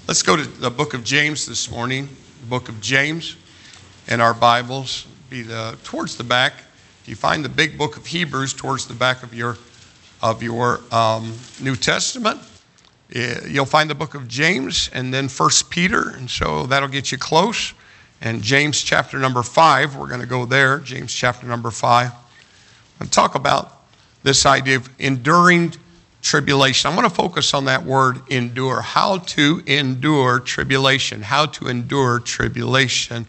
Let's go to the book of James this morning. The book of James in our Bibles. Be towards the back. If you find the big book of Hebrews towards the back of your New Testament, you'll find the book of James and then 1 Peter. And so that'll get you close. And James chapter number 5, we're going to go there. James chapter number 5. And talk about this idea of enduring tribulation. I want to focus on that word endure. How to endure tribulation. How to endure tribulation.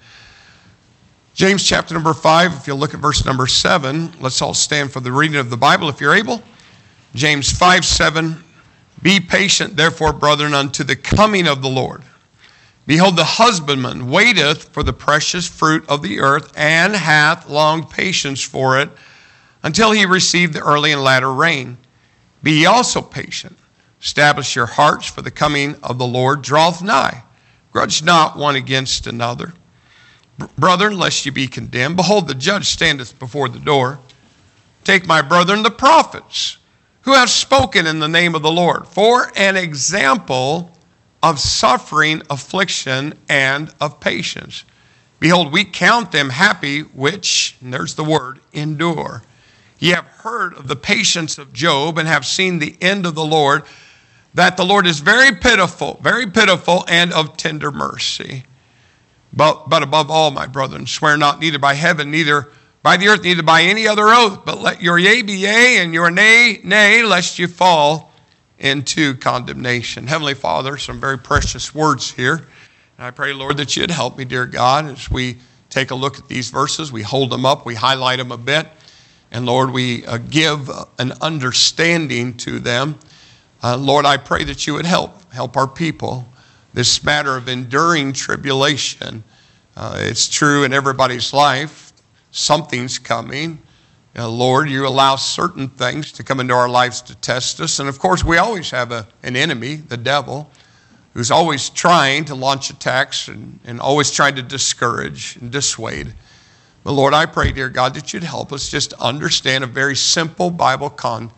James chapter number 5, if you'll look at verse number 7, let's all stand for the reading of the Bible if you're able. James 5:7, be patient, therefore, brethren, unto the coming of the Lord. Behold, the husbandman waiteth for the precious fruit of the earth, and hath long patience for it, until he receive the early and latter rain. Be ye also patient. Establish your hearts, for the coming of the Lord draweth nigh. Grudge not one against another. Brethren, lest ye be condemned, behold, the judge standeth before the door. Take my brethren, the prophets, who have spoken in the name of the Lord, for an example of suffering, affliction, and of patience. Behold, we count them happy which, and there's the word, endure. Ye have heard of the patience of Job, and have seen the end of the Lord, that the Lord is very pitiful, and of tender mercy. But above all, my brethren, swear not neither by heaven, neither by the earth, neither by any other oath, but let your yea be yea, and your nay, nay, lest you fall into condemnation. Heavenly Father, some very precious words here. And I pray, Lord, that you'd help me, dear God, as we take a look at these verses. We hold them up, we highlight them a bit. And Lord, we give an understanding to them. Lord, I pray that you would help our people. This matter of enduring tribulation, it's true in everybody's life. Something's coming. Lord, you allow certain things to come into our lives to test us. And of course, we always have an enemy, the devil, who's always trying to launch attacks and always trying to discourage and dissuade. But Lord, I pray, dear God, that you'd help us just understand a very simple Bible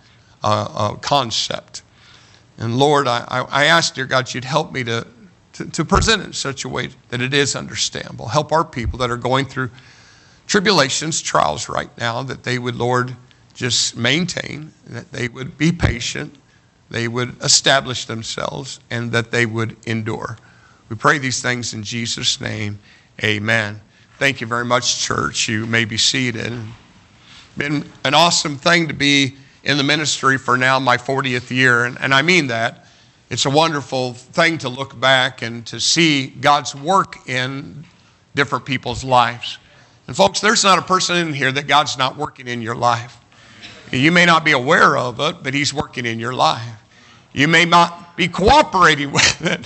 concept. And Lord, I ask, dear God, you'd help me to present it in such a way that it is understandable. Help our people that are going through tribulations, trials right now, that they would, Lord, just maintain, that they would be patient, they would establish themselves, and that they would endure. We pray these things in Jesus' name. Amen. Thank you very much, church. You may be seated. It's been an awesome thing to be in the ministry for now my 40th year, and I mean that. It's a wonderful thing to look back and to see God's work in different people's lives. And folks, there's not a person in here that God's not working in your life. You may not be aware of it, but he's working in your life. You may not be cooperating with it.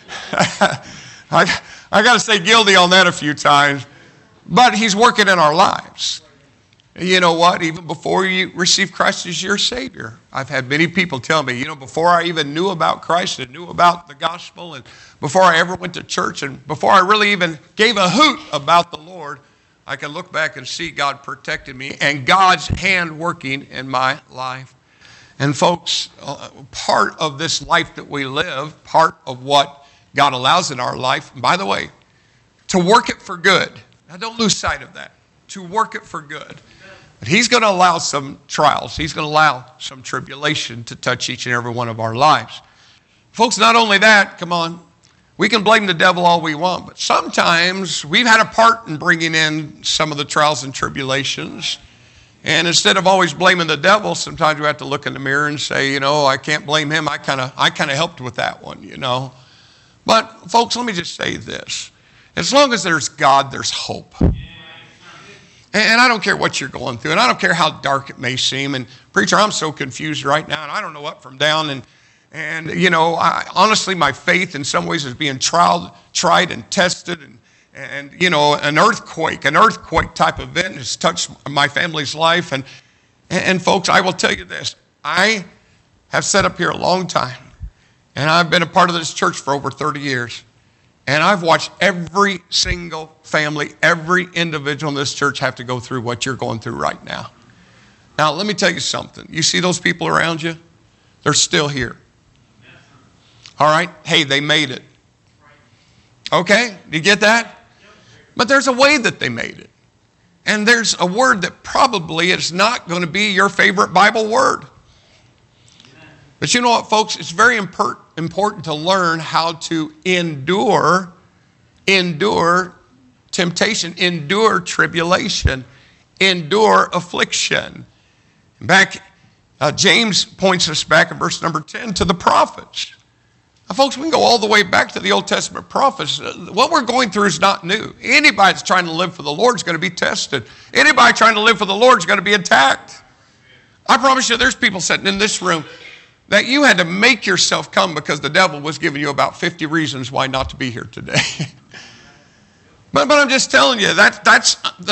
I got to say guilty on that a few times. But he's working in our lives. You know what? Even before you receive Christ as your Savior, I've had many people tell me, before I even knew about Christ and knew about the gospel, and before I ever went to church, and before I really even gave a hoot about the Lord, I can look back and see God protected me and God's hand working in my life. And folks, part of this life that we live, part of what God allows in our life, and by the way, to work it for good. Now, don't lose sight of that. To work it for good. But he's going to allow some trials. He's going to allow some tribulation to touch each and every one of our lives. Folks, not only that, come on, we can blame the devil all we want, but sometimes we've had a part in bringing in some of the trials and tribulations. And instead of always blaming the devil, sometimes we have to look in the mirror and say, I can't blame him. I kind of helped with that one, But folks, let me just say this. As long as there's God, there's hope. And I don't care what you're going through, and I don't care how dark it may seem. And preacher, I'm so confused right now, and I don't know up from down. And honestly, my faith in some ways is being tried and tested. And an earthquake type event has touched my family's life. And folks, I will tell you this. I have sat up here a long time, and I've been a part of this church for over 30 years. And I've watched every single family, every individual in this church have to go through what you're going through right now. Now, let me tell you something. You see those people around you? They're still here. All right? Hey, they made it. Okay, do you get that? But there's a way that they made it. And there's a word that probably is not going to be your favorite Bible word. But you know what, folks? It's very important to learn how to endure temptation, endure tribulation, endure affliction. Back, James points us back in verse number 10 to the prophets. Now, folks, we can go all the way back to the Old Testament prophets. What we're going through is not new. Anybody that's trying to live for the Lord is going to be tested. Anybody trying to live for the Lord is going to be attacked. I promise you, there's people sitting in this room that you had to make yourself come because the devil was giving you about 50 reasons why not to be here today. But I'm just telling you, that's the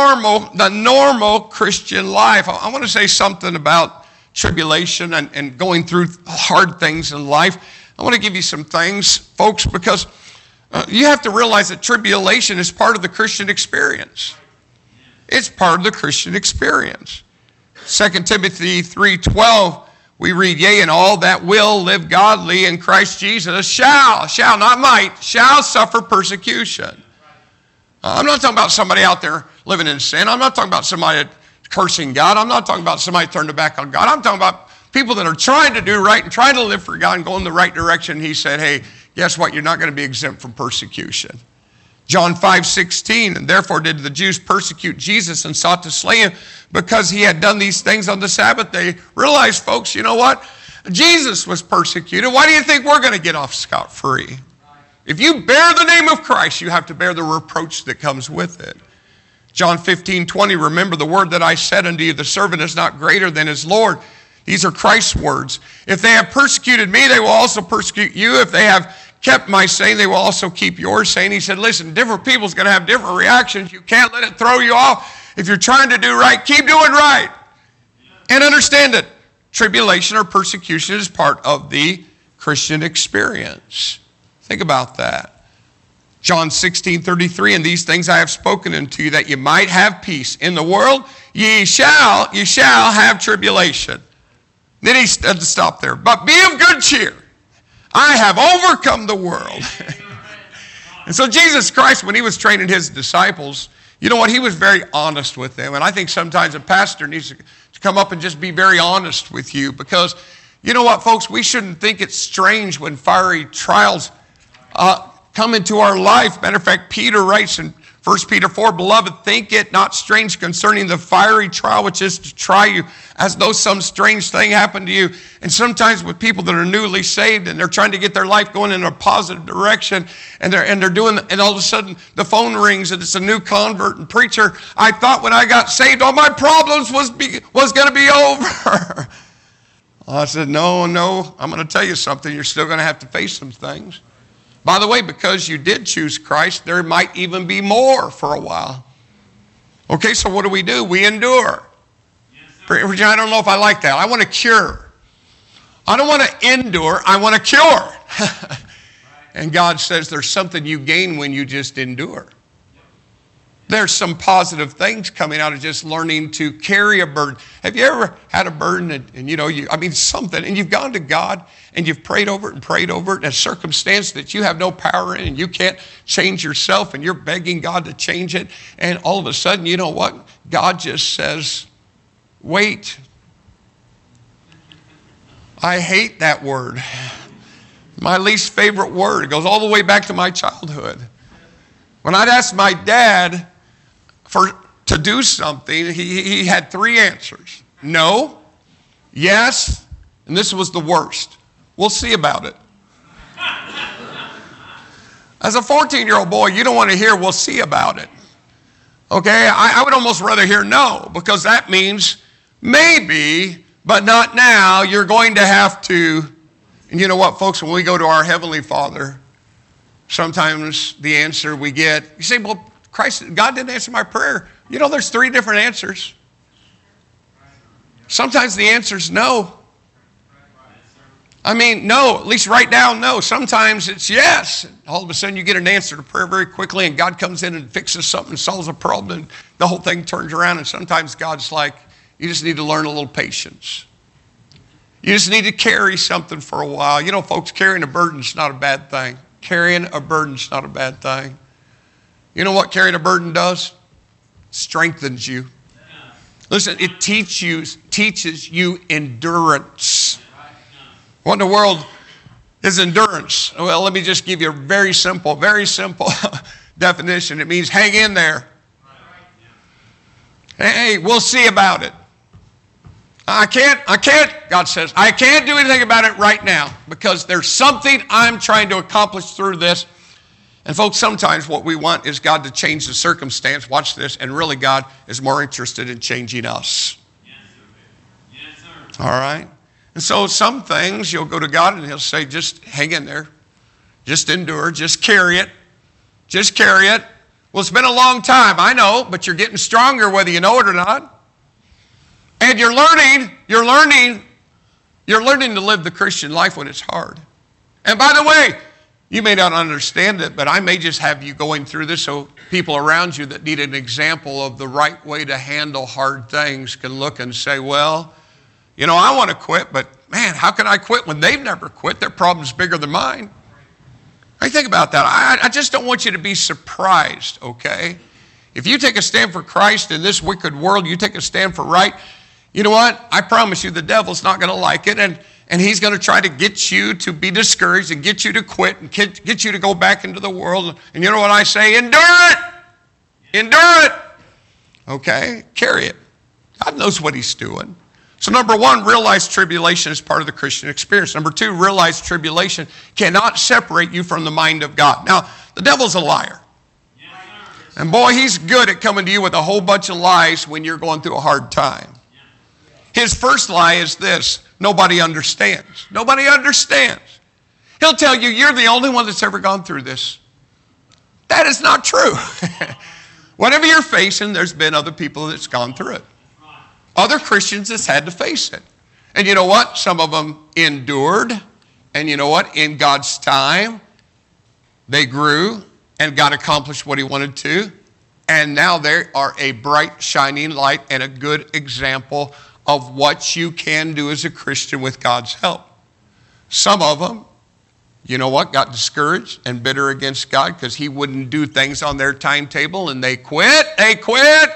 normal Christian life. I want to say something about tribulation and going through hard things in life. I want to give you some things, folks, because you have to realize that tribulation is part of the Christian experience. It's part of the Christian experience. 2 Timothy 3:12, we read, yea, and all that will live godly in Christ Jesus shall not might, shall suffer persecution. I'm not talking about somebody out there living in sin. I'm not talking about somebody cursing God. I'm not talking about somebody turning their back on God. I'm talking about people that are trying to do right and trying to live for God and go in the right direction. He said, hey, guess what? You're not going to be exempt from persecution. John 5:16, and therefore did the Jews persecute Jesus and sought to slay him because he had done these things on the Sabbath day. Realize, folks, you know what? Jesus was persecuted. Why do you think we're going to get off scot-free? If you bear the name of Christ, you have to bear the reproach that comes with it. John 15:20, remember the word that I said unto you, the servant is not greater than his Lord. These are Christ's words. If they have persecuted me, they will also persecute you. If they have kept my saying, they will also keep yours saying. He said, listen, different people's going to have different reactions. You can't let it throw you off. If you're trying to do right, keep doing right. And understand that tribulation or persecution is part of the Christian experience. Think about that. John 16:33, and these things I have spoken unto you, that you might have peace. In the world ye shall have tribulation. Then he had to stop there. But be of good cheer. I have overcome the world. And so Jesus Christ, when he was training his disciples, you know what? He was very honest with them. And I think sometimes a pastor needs to come up and just be very honest with you, because you know what, folks? We shouldn't think it's strange when fiery trials come into our life. Matter of fact, Peter writes in 1 Peter 4, beloved, think it not strange concerning the fiery trial which is to try you, as though some strange thing happened to you. And sometimes with people that are newly saved and they're trying to get their life going in a positive direction, and they're doing, and all of a sudden the phone rings and it's a new convert, and preacher, I thought when I got saved all my problems was going to be over. I said, no, I'm going to tell you something. You're still going to have to face some things. By the way, because you did choose Christ, there might even be more for a while. Okay, so what do? We endure. Yes, I don't know if I like that. I want to cure. I don't want to endure. I want to cure. And God says there's something you gain when you just endure. There's some positive things coming out of just learning to carry a burden. Have you ever had a burden and something, and you've gone to God and you've prayed over it and a circumstance that you have no power in and you can't change yourself, and you're begging God to change it, and all of a sudden, you know what? God just says, wait. I hate that word. My least favorite word. It goes all the way back to my childhood. When I'd ask my dad to do something, he had three answers. No, yes, and this was the worst. We'll see about it. As a 14-year-old boy, you don't want to hear we'll see about it. Okay, I would almost rather hear no, because that means maybe, but not now. You're going to have to. And you know what, folks, when we go to our Heavenly Father, sometimes the answer we get, you say, well, God didn't answer my prayer. You know, there's three different answers. Sometimes the answer is no. No, at least right now, no. Sometimes it's yes. All of a sudden you get an answer to prayer very quickly, and God comes in and fixes something, solves a problem, and the whole thing turns around. And sometimes God's like, you just need to learn a little patience. You just need to carry something for a while. You know, folks, carrying a burden is not a bad thing. Carrying a burden's not a bad thing. You know what carrying a burden does? Strengthens you. Listen, it teaches you endurance. What in the world is endurance? Well, let me just give you a very simple definition. It means hang in there. Hey, we'll see about it. I can't, God says, I can't do anything about it right now because there's something I'm trying to accomplish through this. And folks, sometimes what we want is God to change the circumstance. Watch this. And really God is more interested in changing us. Yes, sir. Yes, sir. All right. And so some things you'll go to God and he'll say, just hang in there. Just endure. Just carry it. Just carry it. Well, it's been a long time. I know, but you're getting stronger whether you know it or not. And you're learning to live the Christian life when it's hard. And by the way, you may not understand it, but I may just have you going through this so people around you that need an example of the right way to handle hard things can look and say, well, you know, I want to quit, but man, how can I quit when they've never quit? Their problem's bigger than mine. I think about that. I just don't want you to be surprised, okay? If you take a stand for Christ in this wicked world, you take a stand for right, you know what? I promise you the devil's not going to like it, and he's going to try to get you to be discouraged and get you to quit and get you to go back into the world. And you know what I say? Endure it. Endure it. Okay? Carry it. God knows what he's doing. So number one, realize tribulation is part of the Christian experience. Number two, realize tribulation cannot separate you from the mind of God. Now, the devil's a liar. And boy, he's good at coming to you with a whole bunch of lies when you're going through a hard time. His first lie is this: nobody understands. Nobody understands. He'll tell you, you're the only one that's ever gone through this. That is not true. Whatever you're facing, there's been other people that's gone through it. Other Christians that's had to face it. And you know what? Some of them endured. And you know what? In God's time, they grew and God accomplished what he wanted to. And now they are a bright, shining light and a good example of what you can do as a Christian with God's help. Some of them, you know what, got discouraged and bitter against God because he wouldn't do things on their timetable and they quit. They quit.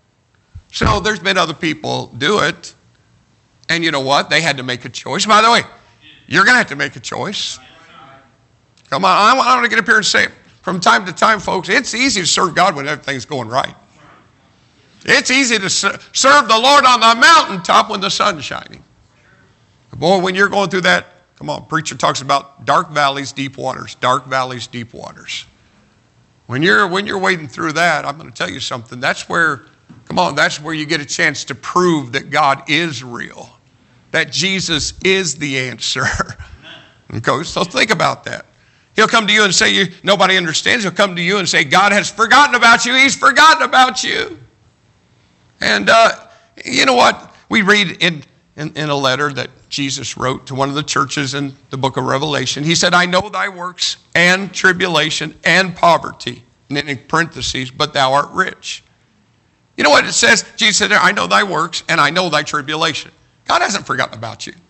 So there's been other people do it. And you know what? They had to make a choice. By the way, you're going to have to make a choice. Come on, I want to get up here and say it. From time to time, folks, it's easy to serve God when everything's going right. It's easy to serve the Lord on the mountaintop when the sun's shining. But boy, when you're going through that, come on, preacher talks about dark valleys, deep waters. Dark valleys, deep waters. When you're wading through that, I'm going to tell you something. That's where you get a chance to prove that God is real. That Jesus is the answer. Okay, so think about that. He'll come to you and say, nobody understands. He'll come to you and say, God has forgotten about you. He's forgotten about you. And you know what? We read in a letter that Jesus wrote to one of the churches in the book of Revelation. He said, I know thy works and tribulation and poverty. And then in parentheses, but thou art rich. You know what it says? Jesus said, I know thy works and I know thy tribulation. God hasn't forgotten about you.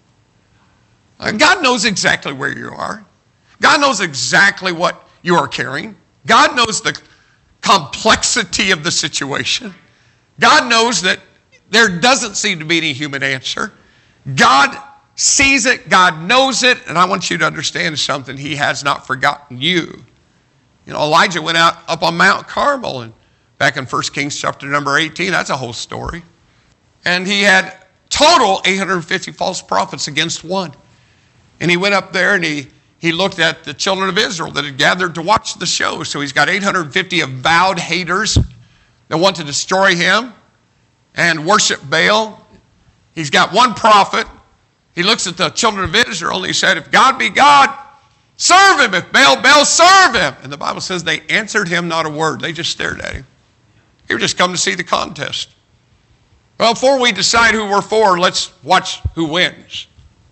God knows exactly where you are. God knows exactly what you are carrying. God knows the complexity of the situation. God knows that there doesn't seem to be any human answer. God sees it. God knows it. And I want you to understand something. He has not forgotten you. You know, Elijah went out up on Mount Carmel, and back in 1 Kings chapter number 18, that's a whole story. And he had total 850 false prophets against one. And he went up there and he looked at the children of Israel that had gathered to watch the show. So he's got 850 avowed haters that want to destroy him and worship Baal. He's got one prophet. He looks at the children of Israel and he said, if God be God, serve him. If Baal, Baal, serve him. And the Bible says they answered him not a word. They just stared at him. He was just come to see the contest. Well, before we decide who we're for, let's watch who wins.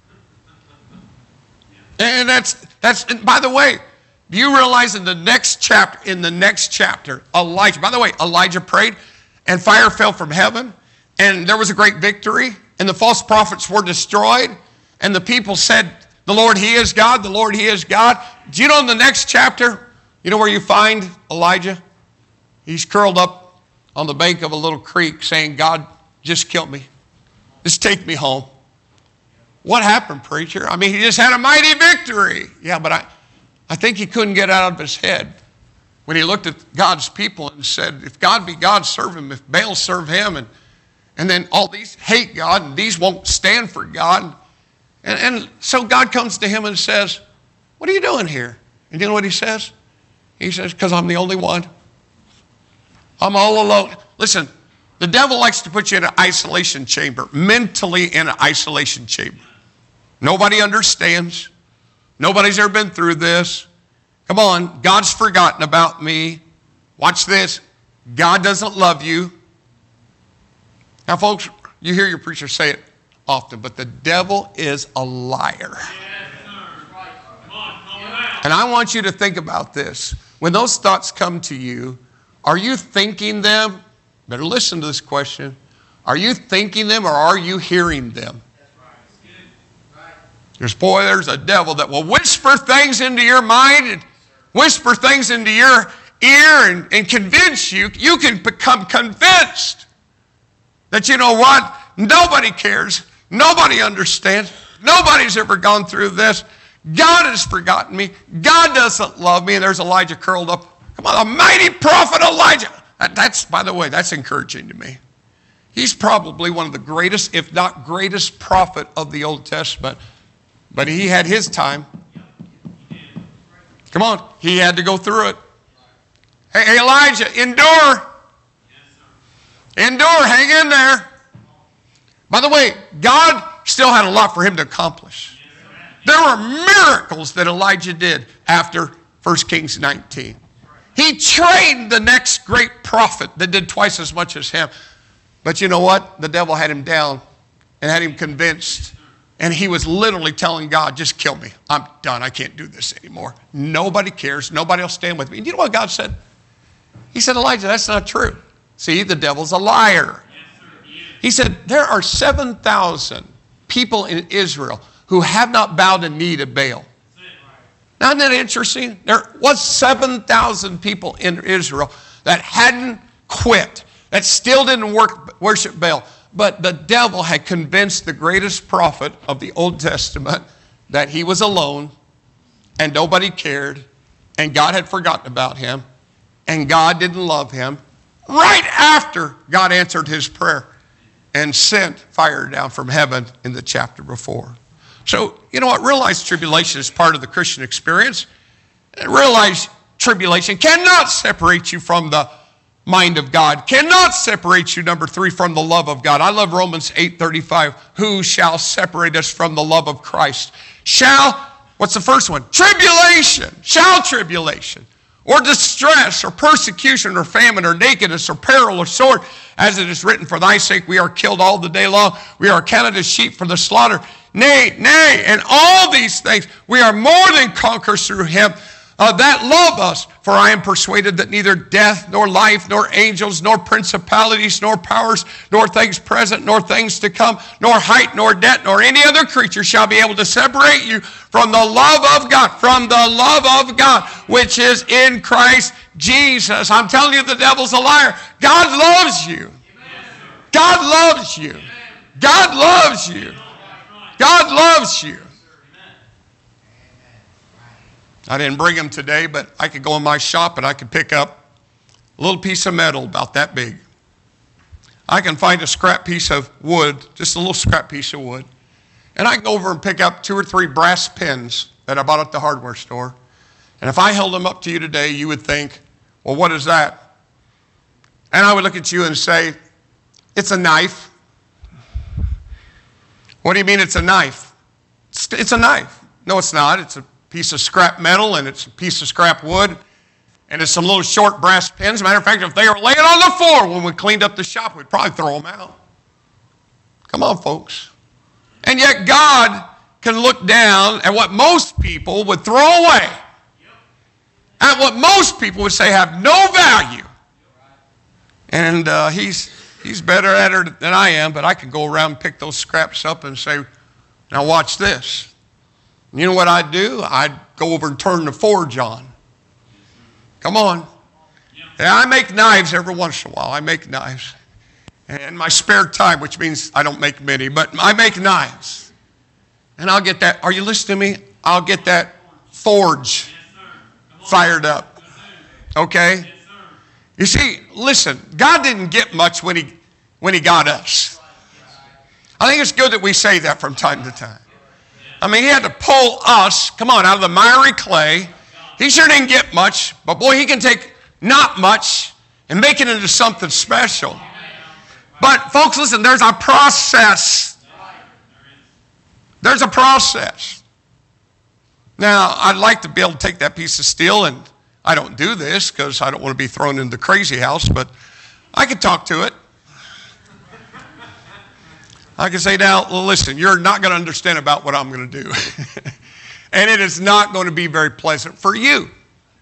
And and by the way, do you realize in the next chapter, Elijah prayed and fire fell from heaven and there was a great victory and the false prophets were destroyed and the people said, the Lord, he is God, the Lord, he is God. Do you know in the next chapter, you know where you find Elijah? He's curled up on the bank of a little creek saying, God, just kill me. Just take me home. What happened, preacher? I mean, he just had a mighty victory. Yeah, but I think he couldn't get out of his head when he looked at God's people and said, if God be God, serve him. If Baal, serve him. And then all these hate God and these won't stand for God. And so God comes to him and says, what are you doing here? And you know what he says? He says, because I'm the only one. I'm all alone. Listen, the devil likes to put you in an isolation chamber, mentally in an isolation chamber. Nobody understands. Nobody's ever been through this. Come on, God's forgotten about me. Watch this. God doesn't love you. Now, folks, you hear your preacher say it often, but the devil is a liar. And I want you to think about this. When those thoughts come to you, are you thinking them? Better listen to this question. Are you thinking them or are you hearing them? There's a devil that will whisper things into your mind and whisper things into your ear and convince you. You can become convinced that, you know what? Nobody cares. Nobody understands. Nobody's ever gone through this. God has forgotten me. God doesn't love me. And there's Elijah curled up. Come on, a mighty prophet Elijah. That's, by the way, that's encouraging to me. He's probably one of the greatest, if not greatest prophet of the Old Testament. But he had his time. Come on, he had to go through it. Hey, Elijah, endure. Endure, hang in there. By the way, God still had a lot for him to accomplish. There were miracles that Elijah did after 1 Kings 19. He trained the next great prophet that did twice as much as him. But you know what? The devil had him down and had him convinced. And he was literally telling God, just kill me. I'm done. I can't do this anymore. Nobody cares. Nobody will stand with me. And you know what God said? He said, Elijah, that's not true. See, the devil's a liar. He said, there are 7,000 people in Israel who have not bowed a knee to Baal. Now, isn't that interesting? There was 7,000 people in Israel that hadn't quit, that still didn't worship Baal. But the devil had convinced the greatest prophet of the Old Testament that he was alone and nobody cared and God had forgotten about him and God didn't love him. Right after God answered his prayer and sent fire down from heaven in the chapter before. So, you know what? Realize tribulation is part of the Christian experience. And realize tribulation cannot separate you from the mind of God. Cannot separate you, number 3, from the love of God. I love Romans 8:35. Who shall separate us from the love of Christ? What's the first one? Tribulation. Shall tribulation. Or distress, or persecution, or famine, or nakedness, or peril, or sword. As it is written, for thy sake we are killed all the day long. We are counted as sheep for the slaughter. Nay, and all these things, we are more than conquerors through him that love us. For I am persuaded that neither death, nor life, nor angels, nor principalities, nor powers, nor things present, nor things to come, nor height, nor depth, nor any other creature shall be able to separate you from the love of God, which is in Christ Jesus. I'm telling you, the devil's a liar. God loves you. God loves you. God loves you. God loves you. I didn't bring him today, but I could go in my shop and I could pick up a little piece of metal about that big. I can find a scrap piece of wood, just a little scrap piece of wood. And I can go over and pick up 2 or 3 brass pins that I bought at the hardware store. And if I held them up to you today, you would think, well, what is that? And I would look at you and say, it's a knife. What do you mean it's a knife? It's a knife. No, it's not. It's a piece of scrap metal and it's a piece of scrap wood and it's some little short brass pins. Matter of fact, if they were laying on the floor when we cleaned up the shop, we'd probably throw them out. Come on, folks. And yet God can look down at what most people would throw away, at what most people would say have no value. And he's better at it than I am, but I can go around and pick those scraps up and say, now watch this. You know what I'd do? go over and turn the forge on. Come on. Yeah, I make knives every once in a while. I make knives. And my spare time, which means I don't make many, but I make knives. And I'll get that. Are you listening to me? I'll get that forge fired up. Okay? You see, listen, God didn't get much when he got us. I think it's good that we say that from time to time. I mean, he had to pull us, come on, out of the miry clay. He sure didn't get much, but boy, he can take not much and make it into something special. But folks, listen, there's a process. There's a process. Now, I'd like to be able to take that piece of steel, and I don't do this because I don't want to be thrown in the crazy house, but I could talk to it. I can say, now, listen, you're not going to understand about what I'm going to do. And it is not going to be very pleasant for you.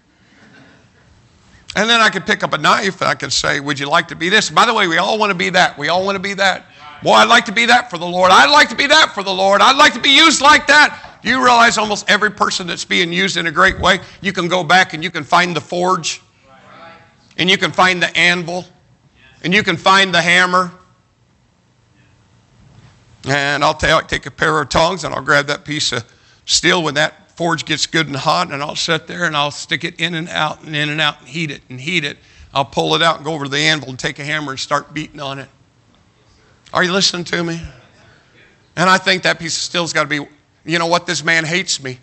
And then I could pick up a knife and I could say, would you like to be this? By the way, we all want to be that. We all want to be that. Boy, I'd like to be that for the Lord. I'd like to be that for the Lord. I'd like to be used like that. Do you realize almost every person that's being used in a great way, you can go back and you can find the forge, and you can find the anvil, and you can find the hammer. And I'll take a pair of tongs and I'll grab that piece of steel when that forge gets good and hot, and I'll sit there and I'll stick it in and out and in and out and heat it. I'll pull it out and go over to the anvil and take a hammer and start beating on it. Are you listening to me? And I think that piece of steel's got to be, you know what, this man hates me.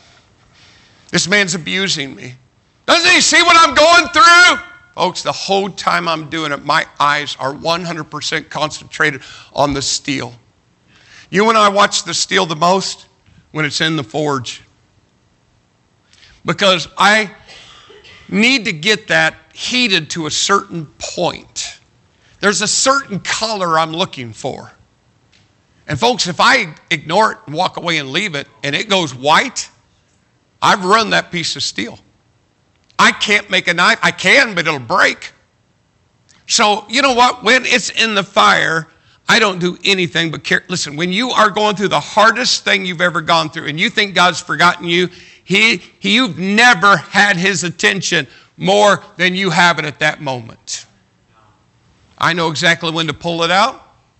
This man's abusing me. Doesn't he see what I'm going through? Folks, the whole time I'm doing it, my eyes are 100% concentrated on the steel. You and I watch the steel the most when it's in the forge. Because I need to get that heated to a certain point. There's a certain color I'm looking for. And folks, if I ignore it and walk away and leave it, and it goes white, I've run that piece of steel. I can't make a knife. I can, but it'll break. So, you know what? When it's in the fire, I don't do anything but care. Listen, when you are going through the hardest thing you've ever gone through and you think God's forgotten you, you've never had his attention more than you have it at that moment. I know exactly when to pull it out.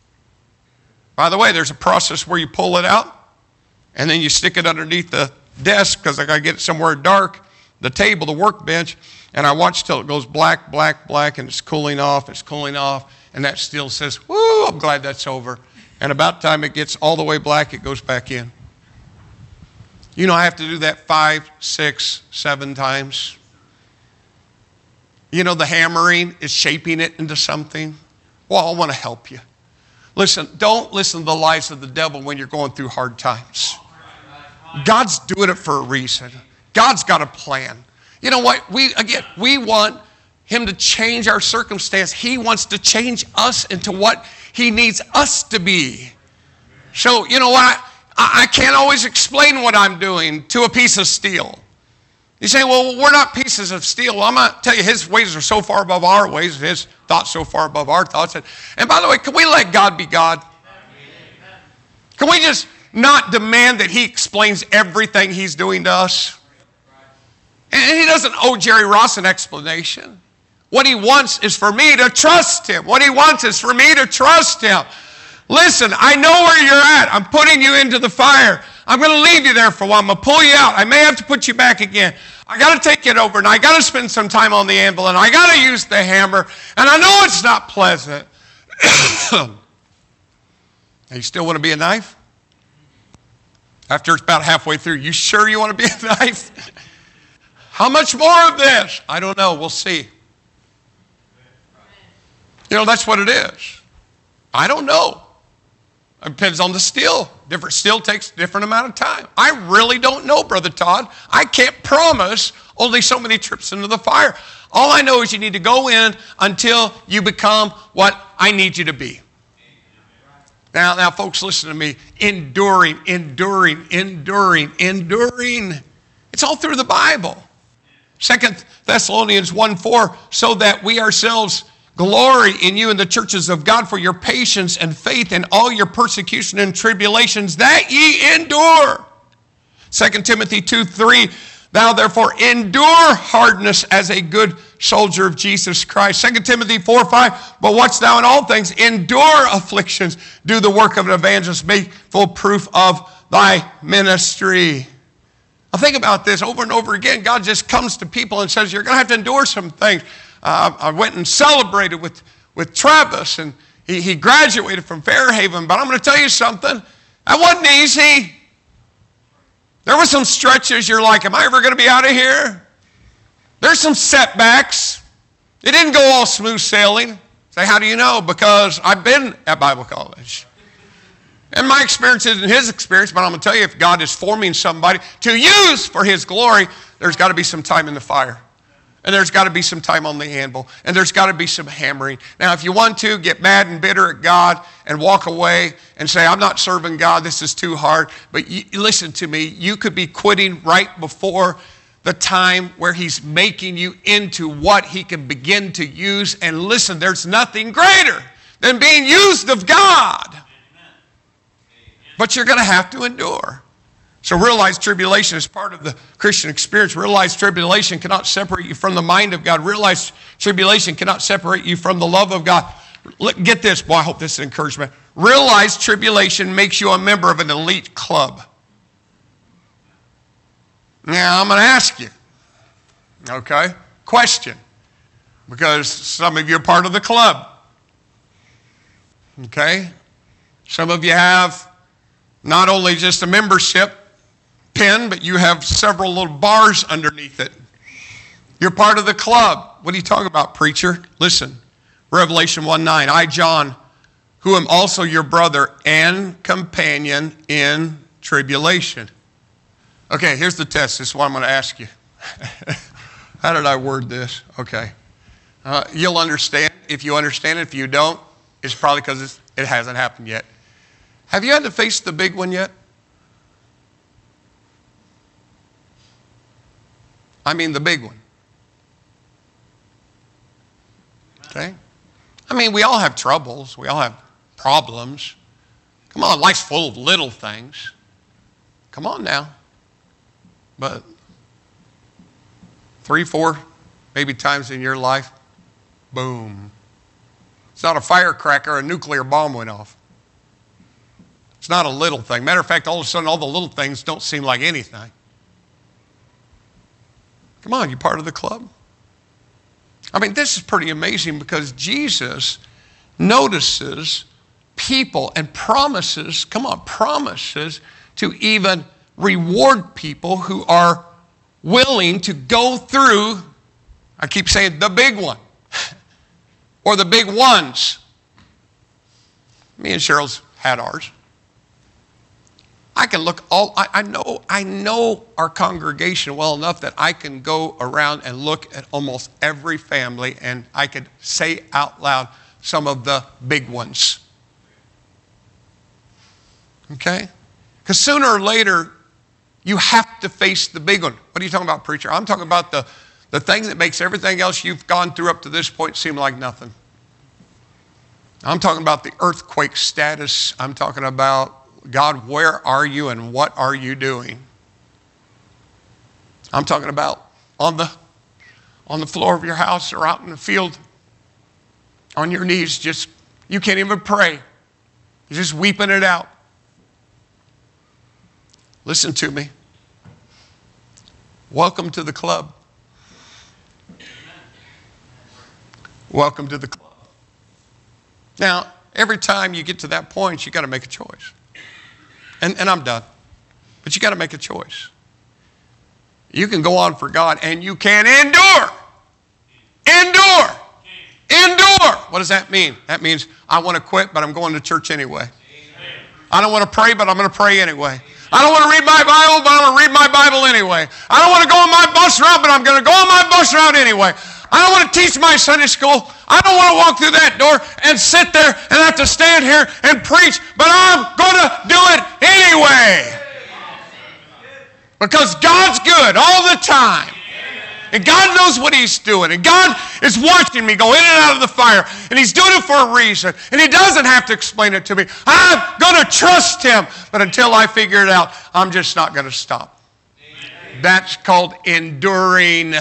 By the way, there's a process where you pull it out and then you stick it underneath the desk because I got to get it somewhere dark, the table, the workbench, and I watch till it goes black, black, black, and it's cooling off, and that steel says, whoo, I'm glad that's over. And about the time it gets all the way black, it goes back in. You know, I have to do that 5, 6, 7 times. You know, the hammering is shaping it into something. Well, I want to help you. Listen, don't listen to the lies of the devil when you're going through hard times. God's doing it for a reason. God's got a plan. You know what? We want him to change our circumstance. He wants to change us into what he needs us to be. So, you know what? I can't always explain what I'm doing to a piece of steel. You say, well, we're not pieces of steel. Well, I'm going to tell you, his ways are so far above our ways, his thoughts so far above our thoughts. And by the way, can we let God be God? Can we just not demand that he explains everything he's doing to us? And he doesn't owe Jerry Ross an explanation. What he wants is for me to trust him. What he wants is for me to trust him. Listen, I know where you're at. I'm putting you into the fire. I'm going to leave you there for a while. I'm going to pull you out. I may have to put you back again. I got to take it over, and I got to spend some time on the anvil, and I got to use the hammer, and I know it's not pleasant. You still want to be a knife? After it's about halfway through, you sure you want to be a knife? How much more of this? I don't know. We'll see. You know, that's what it is. I don't know. It depends on the steel. Different steel takes a different amount of time. I really don't know, Brother Todd. I can't promise only so many trips into the fire. All I know is you need to go in until you become what I need you to be. Now, folks, listen to me. Enduring. It's all through the Bible. 2 Thessalonians 1:4, so that we ourselves glory in you in the churches of God for your patience and faith in all your persecution and tribulations that ye endure. 2 Timothy 2:3, thou therefore endure hardness as a good soldier of Jesus Christ. 2 Timothy 4:5, but watch thou in all things, endure afflictions, do the work of an evangelist, make full proof of thy ministry. Now think about this over and over again. God just comes to people and says, you're going to have to endure some things. I went and celebrated with Travis, and he graduated from Fairhaven, but I'm going to tell you something. That wasn't easy. There were some stretches you're like, am I ever going to be out of here? There's some setbacks. It didn't go all smooth sailing. Say, how do you know? Because I've been at Bible college. And my experience isn't his experience, but I'm going to tell you, if God is forming somebody to use for his glory, there's got to be some time in the fire. And there's got to be some time on the anvil. And there's got to be some hammering. Now, if you want to, get mad and bitter at God and walk away and say, I'm not serving God, this is too hard. But listen to me, you could be quitting right before the time where he's making you into what he can begin to use. And listen, there's nothing greater than being used of God. But you're going to have to endure. So realize tribulation is part of the Christian experience. Realize tribulation cannot separate you from the mind of God. Realize tribulation cannot separate you from the love of God. Get this, boy, I hope this is encouragement. Realize tribulation makes you a member of an elite club. Now, I'm going to ask you, okay, question, because some of you are part of the club, okay? Some of you have not only just a membership pin, but you have several little bars underneath it. You're part of the club. What are you talking about, preacher? Listen, Revelation 1:9, I, John, who am also your brother and companion in tribulation. Okay, here's the test. This is what I'm going to ask you. How did I word this? Okay. You'll understand. If you understand it, if you don't, it's probably because it hasn't happened yet. Have you had to face the big one yet? I mean the big one. Okay? I mean, we all have troubles. We all have problems. Come on, life's full of little things. Come on now. But 3, 4, maybe times in your life, boom. It's not a firecracker, a nuclear bomb went off. It's not a little thing. Matter of fact, all of a sudden, all the little things don't seem like anything. Come on, you part of the club? I mean, this is pretty amazing because Jesus notices people and promises, promises to even reward people who are willing to go through, I keep saying the big one, or the big ones. Me and Cheryl's had ours. I can look I know our congregation well enough that I can go around and look at almost every family and I could say out loud some of the big ones. Okay? Because sooner or later, you have to face the big one. What are you talking about, preacher? I'm talking about the thing that makes everything else you've gone through up to this point seem like nothing. I'm talking about the earthquake status. I'm talking about, God, where are you and what are you doing? I'm talking about on the floor of your house or out in the field, on your knees, just, you can't even pray. You're just weeping it out. Listen to me. Welcome to the club. Welcome to the club. Now, every time you get to that point, you got to make a choice. And I'm done. But you got to make a choice. You can go on for God and you can endure. Endure. Endure. What does that mean? That means I want to quit, but I'm going to church anyway. I don't want to pray, but I'm going to pray anyway. I don't want to read my Bible, but I'm going to read my Bible anyway. I don't want to go on my bus route, but I'm going to go on my bus route anyway. I don't want to teach my Sunday school. I don't want to walk through that door and sit there and have to stand here and preach, but I'm going to do it anyway. Because God's good all the time. And God knows what He's doing. And God is watching me go in and out of the fire. And He's doing it for a reason. And He doesn't have to explain it to me. I'm going to trust Him. But until I figure it out, I'm just not going to stop. That's called enduring.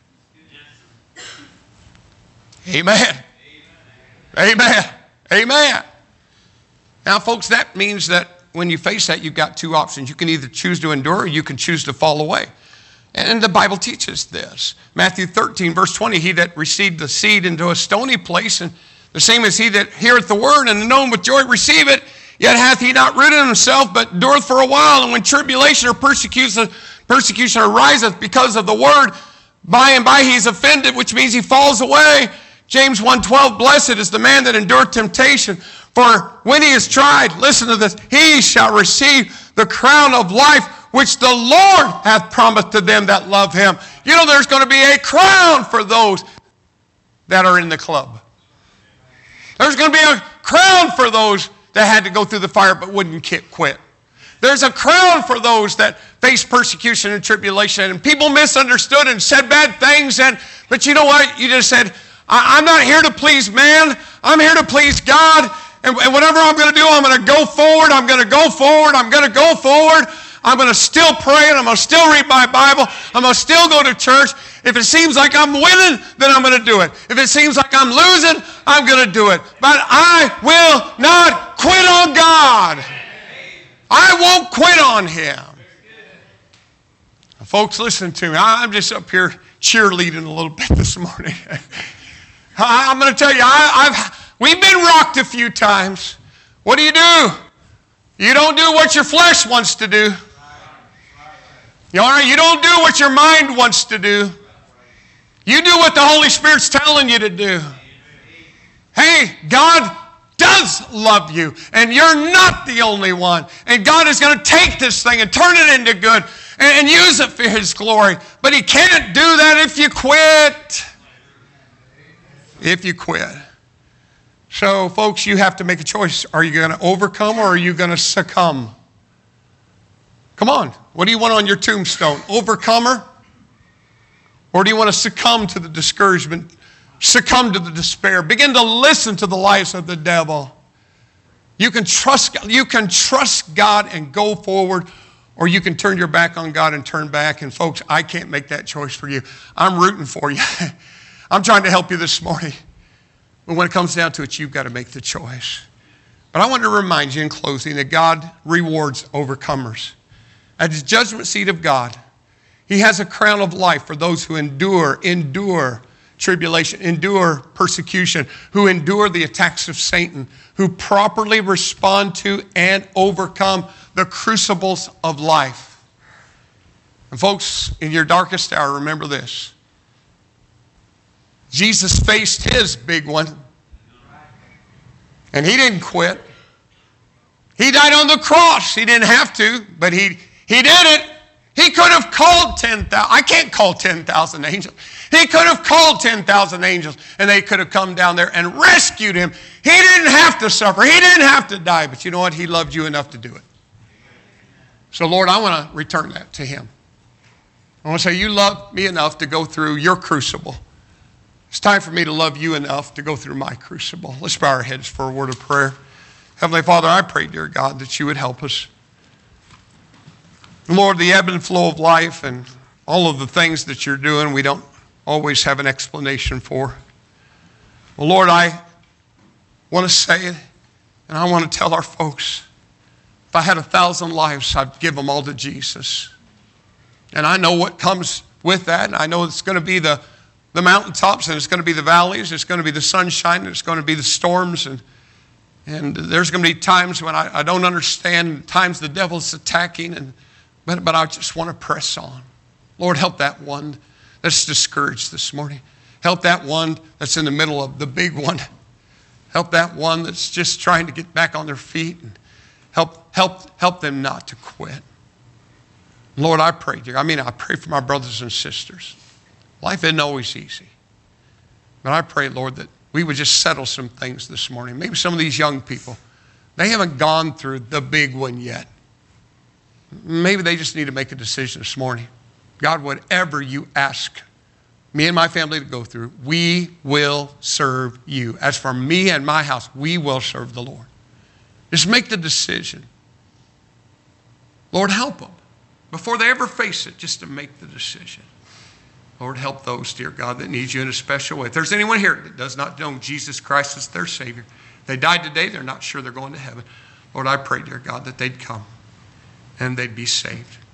Amen. Amen. Amen. Now, folks, that means that when you face that, you've got two options. You can either choose to endure or you can choose to fall away. And the Bible teaches this. Matthew 13, verse 20, he that received the seed into a stony place, and the same as he that heareth the word and knowing with joy receive it, yet hath he not rooted himself, but endureth for a while. And when tribulation or persecution ariseth because of the word, by and by he is offended, which means he falls away. James 1:12, blessed is the man that endureth temptation, for when he is tried, listen to this, he shall receive the crown of life, which the Lord hath promised to them that love him. You know, there's going to be a crown for those that are in the club. There's going to be a crown for those that had to go through the fire but wouldn't quit. There's a crown for those that face persecution and tribulation. And people misunderstood and said bad things. But you know what? You just said, I'm not here to please man. I'm here to please God. And whatever I'm going to do, I'm going to go forward. I'm going to go forward. I'm going to go forward. I'm going to still pray, and I'm going to still read my Bible. I'm going to still go to church. If it seems like I'm winning, then I'm going to do it. If it seems like I'm losing, I'm going to do it. But I will not quit on God. I won't quit on Him. Now, folks, listen to me. I'm just up here cheerleading a little bit this morning. I'm going to tell you, we've been rocked a few times. What do? You don't do what your flesh wants to do. You don't do what your mind wants to do. You do what the Holy Spirit's telling you to do. Hey, God does love you, and you're not the only one. And God is going to take this thing and turn it into good and use it for His glory. But He can't do that if you quit. If you quit. So, folks, you have to make a choice. Are you going to overcome or are you going to succumb? Come on. What do you want on your tombstone? Overcomer? Or do you want to succumb to the discouragement? Succumb to the despair? Begin to listen to the lies of the devil. You can trust God. You can trust God and go forward, or you can turn your back on God and turn back. And, folks, I can't make that choice for you. I'm rooting for you. I'm trying to help you this morning. But when it comes down to it, you've got to make the choice. But I want to remind you in closing that God rewards overcomers. At the judgment seat of God, He has a crown of life for those who endure tribulation, endure persecution, who endure the attacks of Satan, who properly respond to and overcome the crucibles of life. And folks, in your darkest hour, remember this. Jesus faced His big one, and He didn't quit. He died on the cross. He didn't have to, but He did it. He could have called 10,000. I can't call 10,000 angels. He could have called 10,000 angels, and they could have come down there and rescued Him. He didn't have to suffer. He didn't have to die, but you know what? He loved you enough to do it. So, Lord, I want to return that to Him. I want to say, you love me enough to go through your crucible. It's time for me to love you enough to go through my crucible. Let's bow our heads for a word of prayer. Heavenly Father, I pray, dear God, that you would help us. Lord, the ebb and flow of life and all of the things that you're doing, we don't always have an explanation for. Well, Lord, I want to say it, and I want to tell our folks, if I had 1,000 lives, I'd give them all to Jesus. And I know what comes with that, and I know it's going to be the mountaintops, and it's going to be the valleys, it's going to be the sunshine, and it's going to be the storms, and there's going to be times when I don't understand, times the devil's attacking, but I just want to press on. Lord, help that one that's discouraged this morning. Help that one that's in the middle of the big one. Help that one that's just trying to get back on their feet, and help them not to quit. Lord, I pray, I pray for my brothers and sisters. Life isn't always easy. But I pray, Lord, that we would just settle some things this morning. Maybe some of these young people, they haven't gone through the big one yet. Maybe they just need to make a decision this morning. God, whatever you ask me and my family to go through, we will serve you. As for me and my house, we will serve the Lord. Just make the decision. Lord, help them. before they ever face it, just to make the decision. Lord, help those, dear God, that need you in a special way. If there's anyone here that does not know Jesus Christ as their Savior, they died today, they're not sure they're going to heaven. Lord, I pray, dear God, that they'd come and they'd be saved.